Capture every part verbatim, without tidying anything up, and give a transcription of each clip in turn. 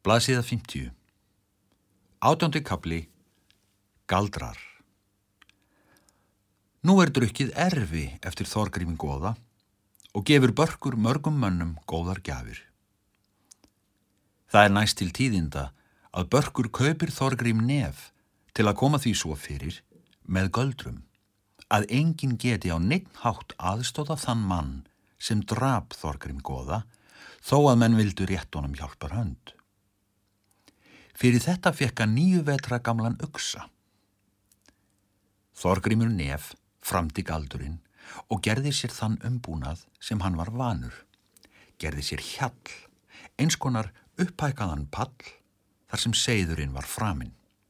Blaðsíða fimmtíu. Átjándi kafli. Galdrar. Nú er drukkið erfi eftir Þorgrími goða og gefur Börkur mörgum mönnum góðar gjafir. Það er næst til tíðinda að Börkur kaupir Þorgrím nef til að koma því svo fyrir með göldrum, að enginn geti á neinn hátt aðstóða þann mann sem drap Þorgrím goða, þó að menn vildu rétt honum hjálpar hönd. Fyrir þetta fékk hann níu vetra gamlan uxa. Þorgrímur nef framdi galdurinn og gerði sér þann umbúnað sem hann var vanur, gerði sér hjall, eins konar upphækkaðan pall þar sem seiðurinn var framinn.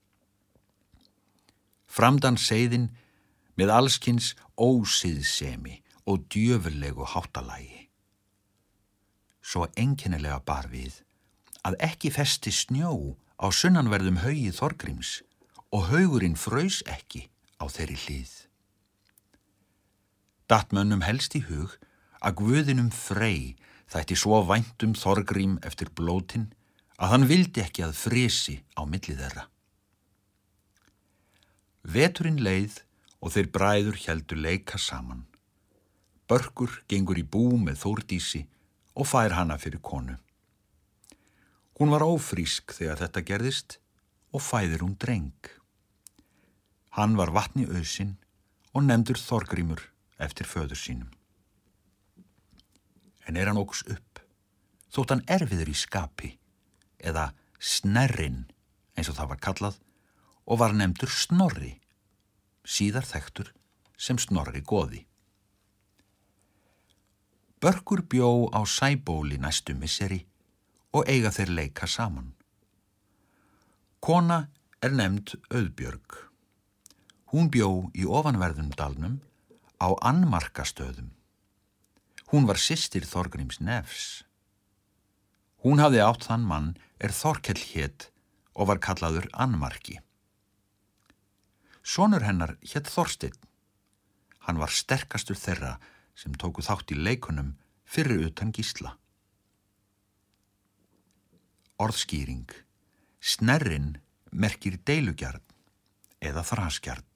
Framdan seiðin með allskins ósiðsemi og djöfullegu háttalagi. Svo einkennilega bar við að ekki festi snjó á sunnanverðum haugi Þorgríms og haugurinn fraus ekki á þeirri hlið. Datt mönnum helst í hug að guðinum Frey þætti svo vænt um Þorgrím eftir blótin að hann vildi ekki að frysi á milli þeirra. Veturinn leið og þeir bræður héldu leika saman. Börkur gengur í bú með Þórdísi og fær hana fyrir konu. Hún var ófrísk þegar þetta gerðist og fæðir hún dreng. Hann var vatni ausinn og nefndur Þorgrímur eftir föður sínum. En er hann óks upp, þótt hann erfiður í skapi, eða Snerrin, eins og það var kallað, og var nefndur Snorri, síðar þekktur sem Snorri goði. Börkur bjó á Sæbóli næstu misseri og eiga þeir leika saman. Kona er nefnd Auðbjörg. Hún bjó í ofanverðum dalnum á Annmarkastöðum. Hún var systir Þorgríms nefs. Hún hafði átt þann mann er Þorkell hét og var kallaður Annmarki. Sonur hennar hét Þorsteinn. Hann var sterkastur þeirra sem tóku þátt í leikunum fyrir utan Gísla. Orðskýring. Snerrin merkir deilugjarn eða þraskjarn.